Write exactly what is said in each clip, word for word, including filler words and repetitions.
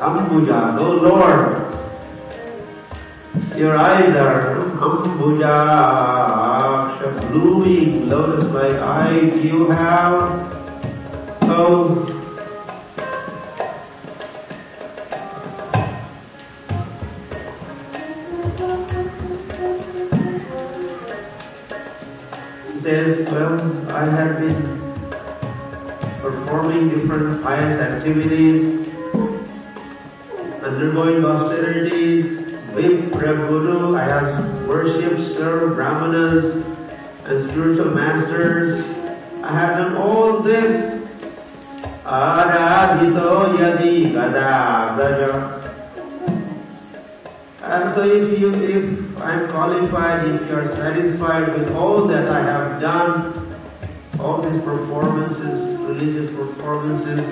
Ambuja, oh Lord, your eyes are Ambuja, blooming lotus-like eyes you have. Oh, he says, well, I have been performing different pious activities, undergoing austerities, Vipra Guru, I have worshipped, served Brahmanas and spiritual masters. I have done all this. Aradhito yadi gada gaja. And so if you, if I'm qualified, if you are satisfied with all that I have done, all these performances, religious performances,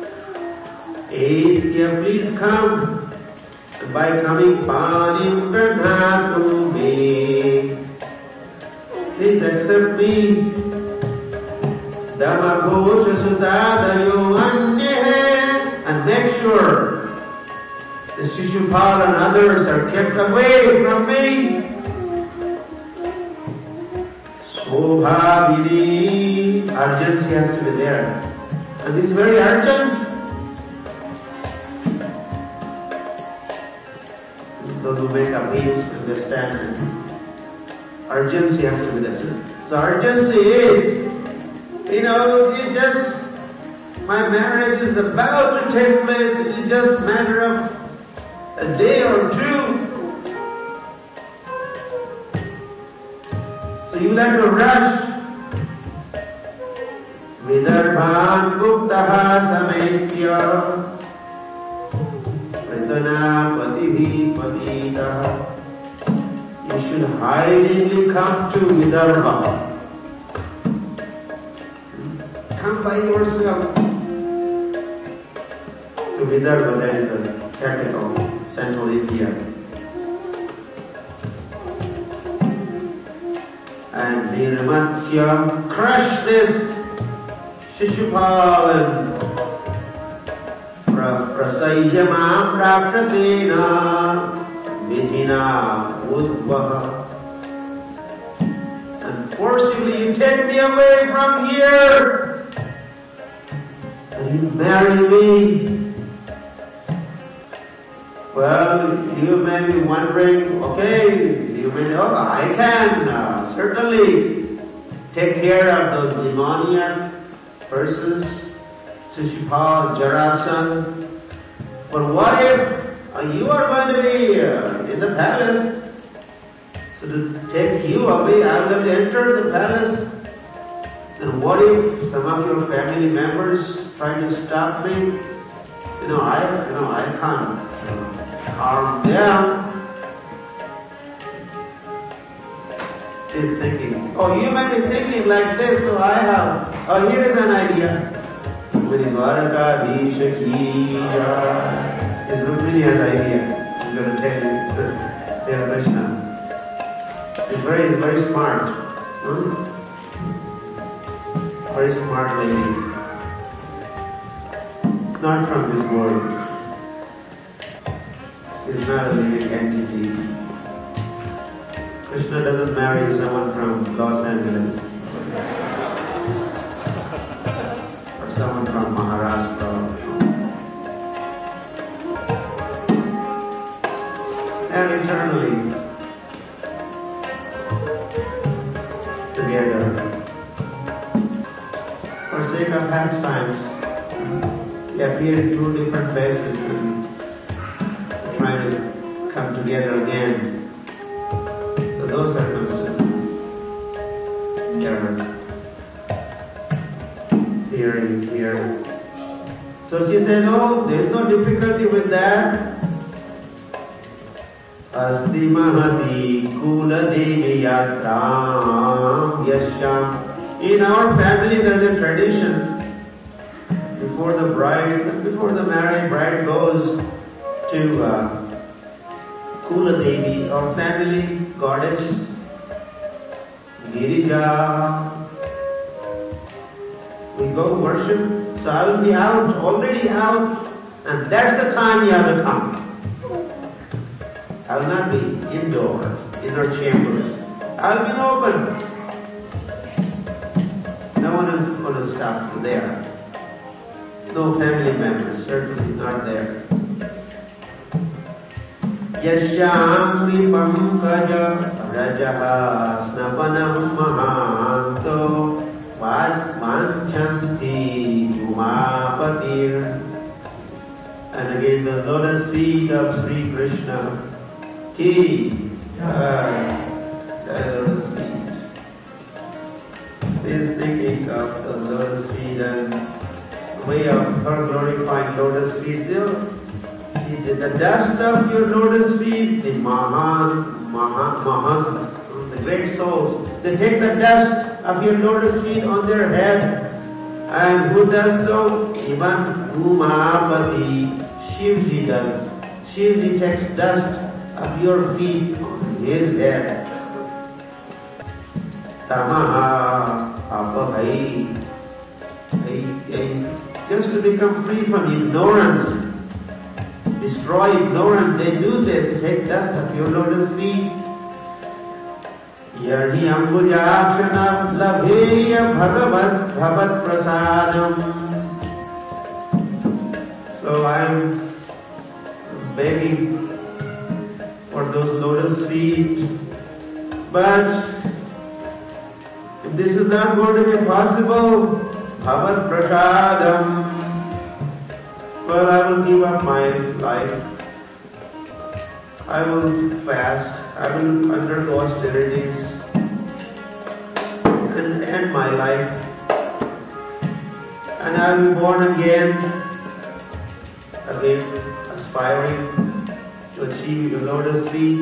Etya, please come. And by coming, Panim Pranatu me. Please accept me. Dhamma Ghosha Sudadayo Annehe. And make sure the Shishupal and others are kept away from me. Sobhavini. Urgency has to be there. And this is very urgent. Those who make appeals understand. Urgency has to be there. So urgency is, you know, it just, my marriage is about to take place. It's just a matter of a day or two. So you have to rush. Vidarbhan Guptaha Sametya Pratana Patihi Patita. You should hurriedly come to Vidarbha. Come by yourself to Vidarbha, that is the capital, central India. And Nirmatya, crush this Shishupal and Prasayamam Rakshasena Vidhina Udvaha. And forcibly you take me away from here and you marry me. Well, you may be wondering, okay, you may know, I can uh, certainly take care of those demoniac persons, Shishupal, Jarasan. But what if uh, you are going to be uh, in the palace? So to take you away, I will have to enter the palace. And what if some of your family members try to stop me? You know, I, you know, I can't you know, harm them. He's thinking, oh, you might be thinking like this, so I have, oh, here is an idea. It's Rukmini's idea. He's going to tell you, tell Krishna. She's very, very smart. Hmm? Very smart lady. Not from this world. She's not a living entity. Krishna doesn't marry someone from Los Angeles. Or someone from Maharashtra. And eternally together. For sake of pastimes, they appear in two different places and trying to come together again. So those circumstances are here and here. So she said, oh, there is no difficulty with that. Asti Mahati Kula Devi Yatram Yasham. In our family there is a tradition. Before the bride, before the married bride goes to uh, Kula Devi, our family goddess, Girija, we go worship. So I will be out, already out And that's the time you have to come. I will not be indoors, inner chambers. I will be open. No one is going to stop you there. No family members, certainly not there. Yashamri pankaj rajaha snapanam mahanto vanchanti umapatir. And again the lotus feet of Sri Krishna. Ki Jai. The lotus feet. Please thinking of the lotus feet and way of her glorifying lotus feet. The dust of your lotus feet, the Mahan, Mahan, Mahan, the great souls, they take the dust of your lotus feet on their head. And who does so? Even Umapati, Shivji does. Shivji takes dust of your feet on his head. Tamaha apahai. Just to become free from ignorance, destroy ignorance, they do this, take dust of your lotus feet. Yarhi ambujakshanam labheya bhagavat bhavat prasadam. So I am begging for those lotus feet. But if this is not going to be possible, bhavat prasadam, well, I will give up my life. I will fast. I will undergo austerities and end my life. And I will be born again, again aspiring to achieve the lotus feet.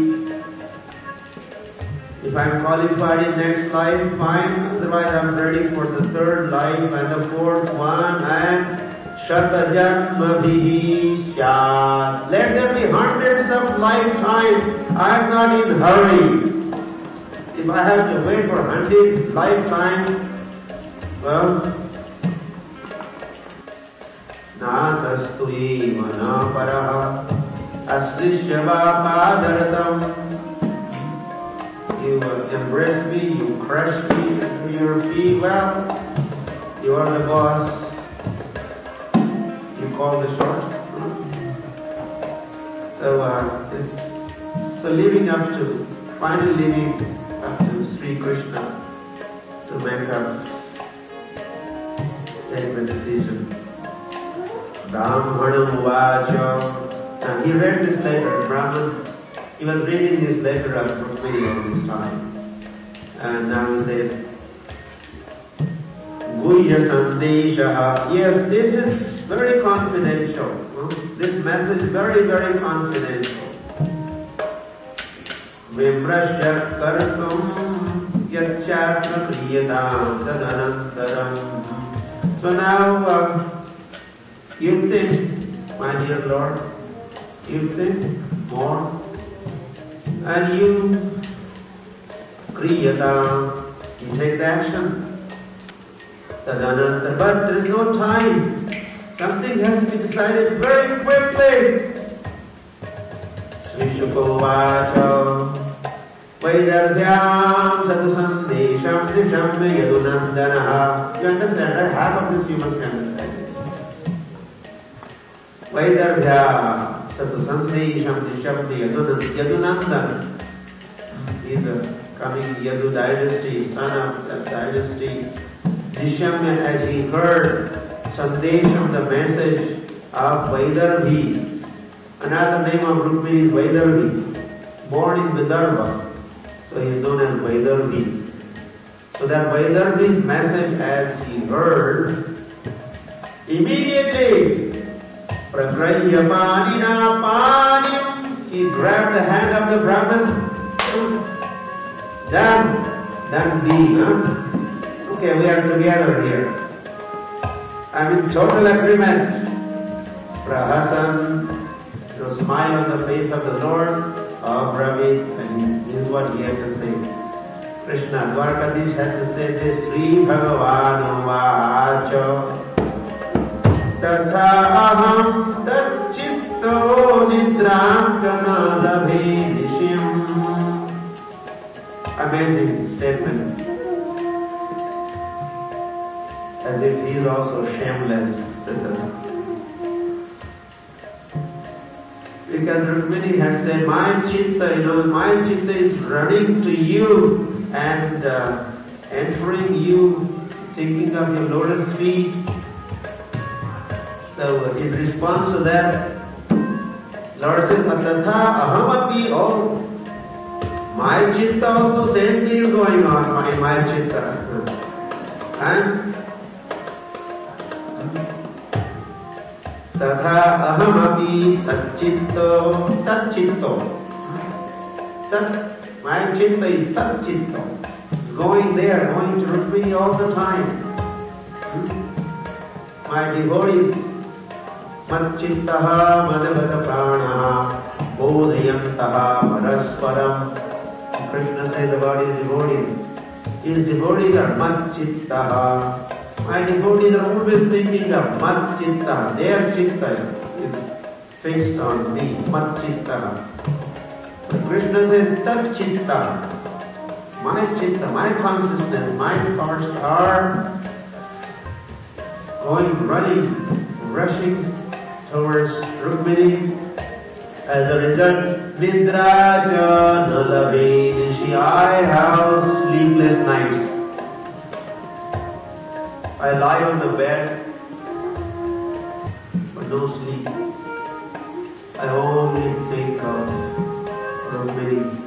If I am qualified in next life, fine. Otherwise, I am ready for the third life and the fourth one and Shatajanma bihi shat. Let there be hundreds of lifetimes. I am not in hurry. If I have to wait for hundred lifetimes, well, natastu eva na paraha asrishyava padaratam. You embrace me, you crush me under your feet. Well, you are the boss. You call the shots. So, uh, it's, so living up to, finally living up to Sri Krishna to make up, take the decision. Brahmanam vacha. And he read this letter, Brahman. He was reading this letter of Rukmini all this time. And now he says, Guhya Sandeshaha. Yes, this is very confidential. This message is very, very confidential. Vimrashya kartum yachatma kriyatam tadanantaram. So now, uh, you think, my dear Lord, you think more. And you kriyata, you take the action. Tadananta, but there is no time. Something has to be decided very quickly. Sri Shukavacha Vaidarbhyam Sadhu Sandesham Nisham Yadunandana. You understand, right? Half of this you must understand. Vaidarbhyam Sadhu Sandesham Nisham Yadunandan. He is a coming Yadu dynasty, son of that dynasty. Nishamya, as he heard Sandesham, the message of Vaidarbhi. Another name of Rukmini is Vaidarbhi, born in Vidarbha. So he is known as Vaidarbhi. So that Vaidarbhi's message, as he heard, immediately, Pragrahya Panina Panim, he grabbed the hand of the Brahman. Done, done deal, huh? Okay, we are together here. I'm in total agreement. Prahasan, the smile on the face of the Lord of Ravi, and this is what he had to say. Krishna, Dwarkadish had to say this, Sri Bhagavan Vacha Tatha Aham Tat amazing statement. As if he is also shameless. Because Rukmini had said, my chitta, you know, my chitta is running to you and uh, entering you, thinking of your lotus feet. So in response to that, Lord says, Atatha ahamapi, oh, my chitta also, same thing is going on in my chitta. And Tatha ahamapi tatchitto tatchitto. Tat, my chitta is tatchitto. It's going there, going to Rukmini all the time. My devotees, matchittaha madhavata pranaha bodhayantaha parasparam. Krishna says about his devotees. His devotees are matchittaha. My devotees are always thinking of mat chitta. Their chitta is fixed on me, mat chitta. But Krishna says, tat chitta. My chitta, my consciousness, my thoughts are going, running, rushing towards Rukmini. As a result, Nidra ja nalabe nishi. I have sleepless nights. I lie on the bed, but no sleep. I only think of Rukmini.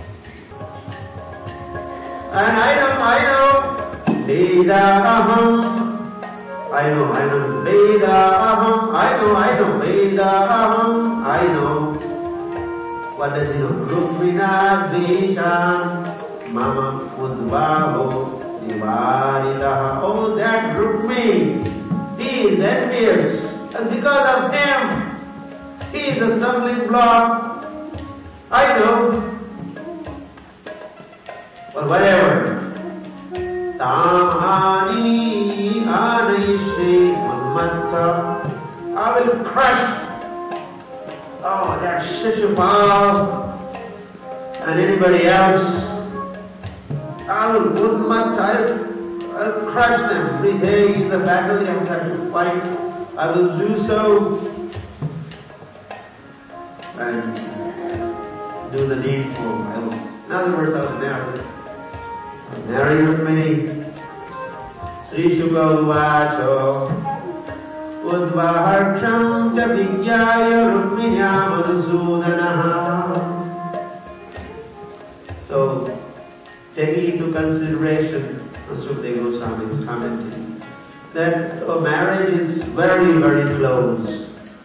And I know, I know, Veda aham. I know, I know, Veda aham. I know, I know, Veda aham. I know. What does he know? Rukmina Dvesham Mama Udvavo. Oh, that Rukmini, he is envious, and because of him, he is a stumbling block. I know, but whatever. Tamani anayishe manmatta. I will crush, oh, that Shishupal and anybody else. I will put my I'll, I'll crush them every day in the battle. I have to fight. I will do so and do the needful. I will, in other words, I will marry. I will marry Rukmini. Sri Shukha Vacho Udvaharsham cha vigyaya Rukminya Madhusudanaha. So, taking into consideration, Sukadeva Goswami is commenting, that a marriage is very, very close.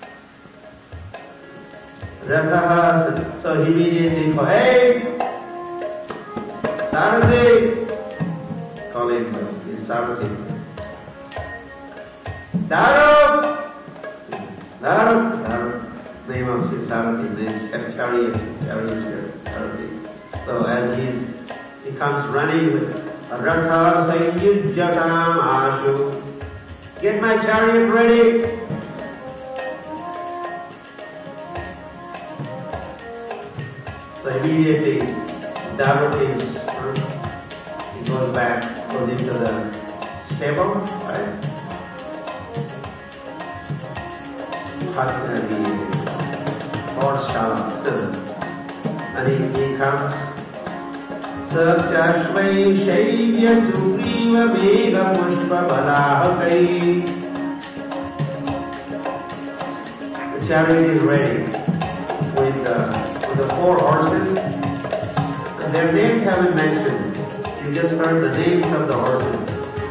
Rathaha, so he immediately called, hey, Sarathi, call him, he's Sarathi. Darup, Darup, Darup, name of his Sarathi, name, chariot, chariot, Sarathi. So as he's He comes running with a ratha saying, Yujjatam Ashu. Get my chariot ready. So immediately, Darup is, he goes back, goes into the stable, right? The horse shop. And he, he comes. Satyashvai Shaivya Sugriva Vega Pushpa Balahakai. The chariot is ready with the, with the four horses. And their names haven't mentioned. You just heard the names of the horses.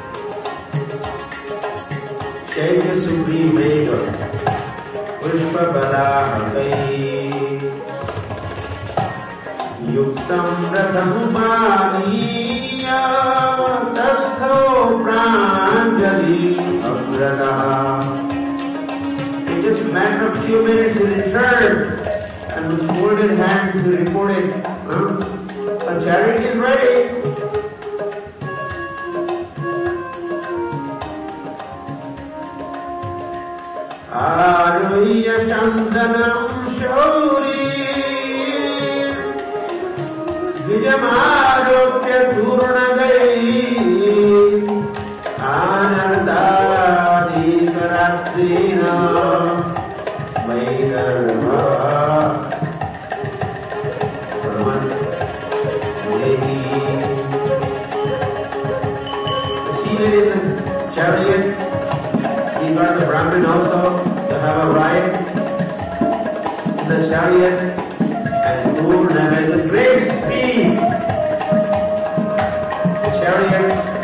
Shaivya Sugriva Vega Pushpa Balahakai. Yuktam ratham maniya tastho pranjali avrataha. In just a matter of few minutes he returned and with folded hands he reported, huh? A chariot is ready. Aruya Chandanam Shauri Vijamaro Turnagai Anardadi Karatrina Vaidharva Brahman Dehi. Seated in the chariot, he got the Brahmin also to have a ride in the chariot, and Guru Nanak with great speed. The chariot